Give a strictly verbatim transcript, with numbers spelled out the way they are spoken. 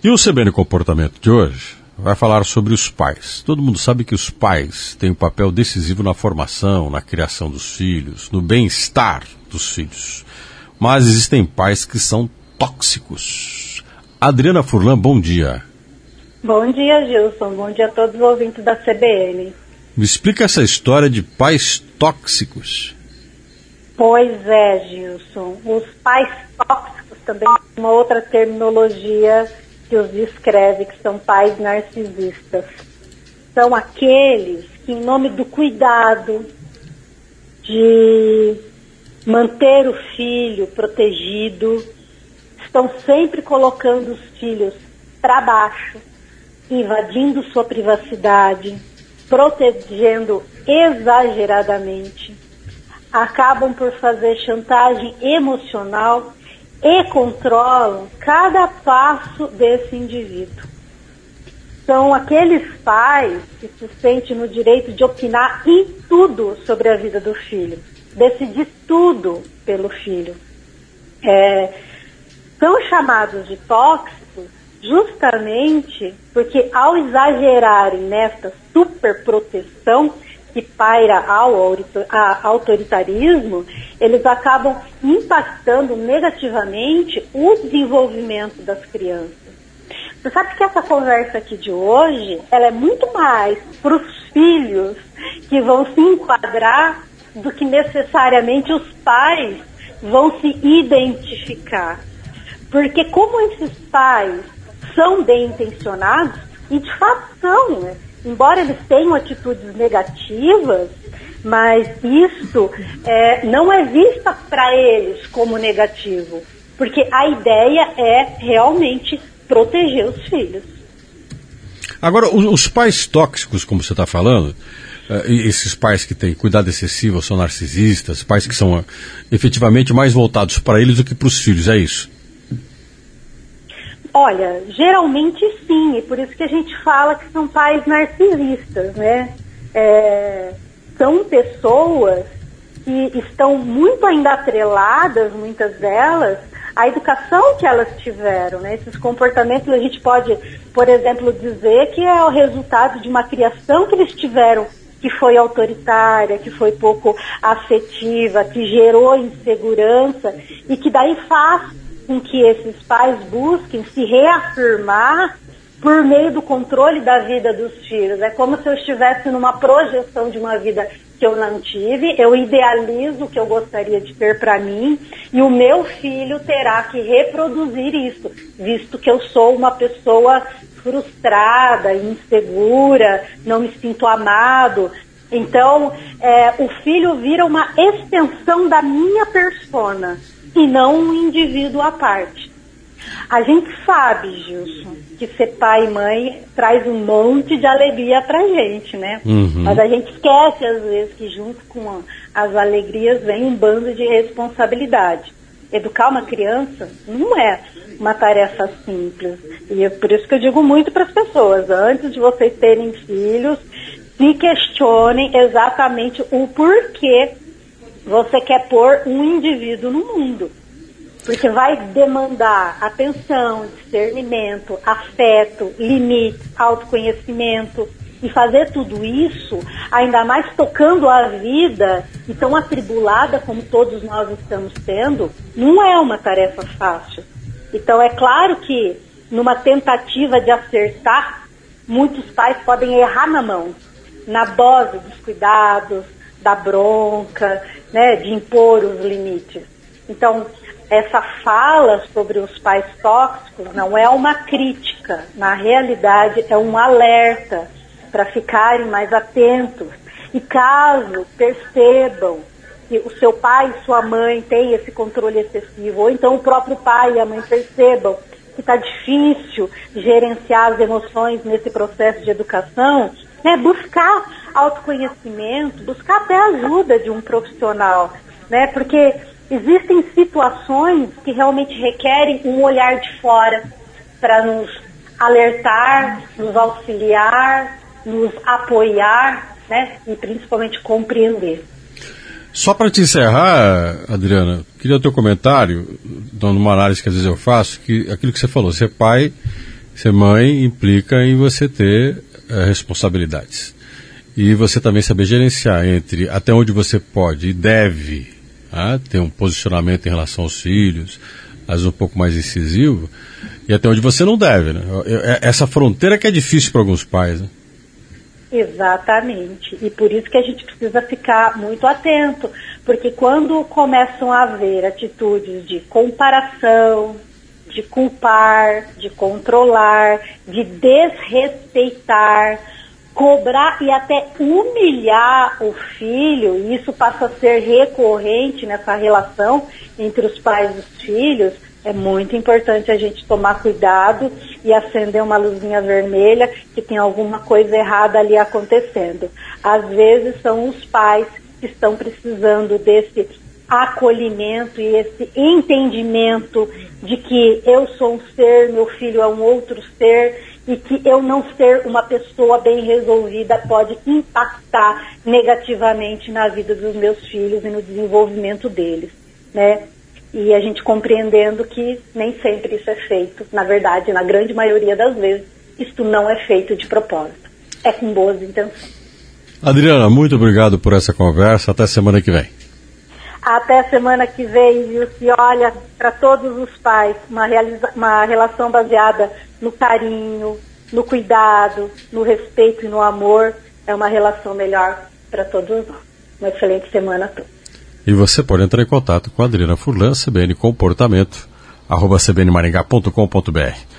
E o C B N Comportamento de hoje vai falar sobre os pais. Todo mundo sabe que os pais têm um papel decisivo na formação, na criação dos filhos, no bem-estar dos filhos. Mas existem pais que são tóxicos. Adriana Furlan, bom dia. Bom dia, Gilson. Bom dia a todos os ouvintes da C B N. Me explica essa história de pais tóxicos. Pois é, Gilson. Os pais tóxicos também é uma outra terminologia que os descreve, que são pais narcisistas. São aqueles que, em nome do cuidado, de manter o filho protegido, estão sempre colocando os filhos para baixo, invadindo sua privacidade, protegendo exageradamente, acabam por fazer chantagem emocional e controlam cada passo desse indivíduo. São aqueles pais que se sentem no direito de opinar em tudo sobre a vida do filho, decidir tudo pelo filho. É, são chamados de tóxicos justamente porque, ao exagerarem nesta superproteção que paira ao autoritarismo, eles acabam impactando negativamente o desenvolvimento das crianças. Você sabe que essa conversa aqui de hoje, ela é muito mais para os filhos que vão se enquadrar do que necessariamente os pais vão se identificar. Porque como esses pais são bem intencionados, e de fato são, né? Embora eles tenham atitudes negativas, mas isso é, não é vista para eles como negativo, porque a ideia é realmente proteger os filhos. Agora, os pais tóxicos, como você está falando, esses pais que têm cuidado excessivo, são narcisistas, pais que são efetivamente mais voltados para eles do que para os filhos, é isso? Olha, geralmente sim, e por isso que a gente fala que são pais narcisistas, né? É, são pessoas que estão muito ainda atreladas, muitas delas, à educação que elas tiveram, né? Esses comportamentos a gente pode, por exemplo, dizer que é o resultado de uma criação que eles tiveram, que foi autoritária, que foi pouco afetiva, que gerou insegurança e que daí faz com que esses pais busquem se reafirmar por meio do controle da vida dos filhos. É como se eu estivesse numa projeção de uma vida que eu não tive, eu idealizo o que eu gostaria de ter para mim e o meu filho terá que reproduzir isso, visto que eu sou uma pessoa frustrada, insegura, não me sinto amado. Então, é, o filho vira uma extensão da minha persona e não um indivíduo à parte. A gente sabe, Gilson, que ser pai e mãe traz um monte de alegria pra gente, né? Uhum. Mas a gente esquece, às vezes, que junto com as alegrias vem um bando de responsabilidade. Educar uma criança não é uma tarefa simples. E é por isso que eu digo muito para as pessoas, antes de vocês terem filhos, se questionem exatamente o porquê você quer pôr um indivíduo no mundo. Porque vai demandar atenção, discernimento, afeto, limites, autoconhecimento. E fazer tudo isso, ainda mais tocando a vida e tão atribulada como todos nós estamos tendo, não é uma tarefa fácil. Então é claro que numa tentativa de acertar, muitos pais podem errar na mão, na dose dos cuidados, da bronca, né, de impor os limites. Então, essa fala sobre os pais tóxicos não é uma crítica, na realidade é um alerta para ficarem mais atentos. E caso percebam que o seu pai e sua mãe têm esse controle excessivo, ou então o próprio pai e a mãe percebam que está difícil gerenciar as emoções nesse processo de educação, né, buscar autoconhecimento, buscar até a ajuda de um profissional, né, porque existem situações que realmente requerem um olhar de fora para nos alertar, nos auxiliar, nos apoiar, né, e principalmente compreender. Só para te encerrar, Adriana, queria o teu comentário, dando uma análise que às vezes eu faço, que aquilo que você falou, ser pai Ser mãe implica em você ter é, responsabilidades. E você também saber gerenciar entre até onde você pode e deve ah, ter um posicionamento em relação aos filhos, às vezes um pouco mais incisivo, e até onde você não deve, né? Essa fronteira que é difícil para alguns pais, né? Exatamente. E por isso que a gente precisa ficar muito atento, porque quando começam a haver atitudes de comparação, de culpar, de controlar, de desrespeitar, cobrar e até humilhar o filho, e isso passa a ser recorrente nessa relação entre os pais e os filhos, é muito importante a gente tomar cuidado e acender uma luzinha vermelha que tem alguma coisa errada ali acontecendo. Às vezes são os pais que estão precisando desse acolhimento e esse entendimento de que eu sou um ser, meu filho é um outro ser, e que eu não ser uma pessoa bem resolvida pode impactar negativamente na vida dos meus filhos e no desenvolvimento deles, né? E a gente compreendendo que nem sempre isso é feito. Na verdade, na grande maioria das vezes, isto não é feito de propósito. É com boas intenções. Adriana, muito obrigado por essa conversa. Até semana que vem. Até semana que vem, viu? Se olha, para todos os pais, uma, realiza- uma relação baseada no carinho, no cuidado, no respeito e no amor é uma relação melhor para todos nós. Uma excelente semana a todos. E você pode entrar em contato com a Adriana Furlan, C B N Comportamento, arroba c b n maringá ponto com ponto b r.